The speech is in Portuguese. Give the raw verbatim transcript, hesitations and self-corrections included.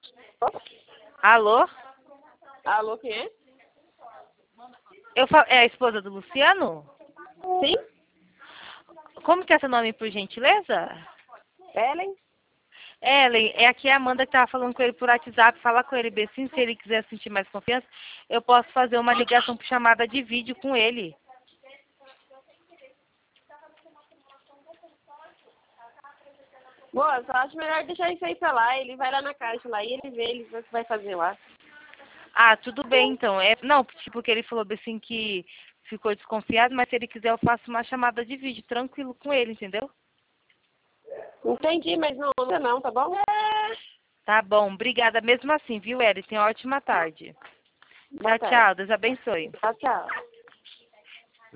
Alô? Alô, quem é? Eu fa... É a esposa do Luciano? Sim? Como que é seu nome, por gentileza? Ellen? Ellen, é aqui a Amanda que tava falando com ele por WhatsApp. Fala com ele, bem assim, se ele quiser sentir mais confiança, eu posso fazer uma ligação por chamada de vídeo com ele. Moça, acho melhor deixar isso aí pra lá. Ele vai lá na caixa lá e ele vê, ele vê o que vai fazer lá. Ah, tudo bem então. É, não, tipo que ele falou bem assim que ficou desconfiado, mas se ele quiser eu faço uma chamada de vídeo tranquilo com ele, entendeu? Entendi, mas não, não, não, tá bom? Tá bom, obrigada mesmo assim, viu, Ellen? Tenha uma ótima tarde. Boa Tchau, tarde. tchau. Deus abençoe. Tchau, tchau.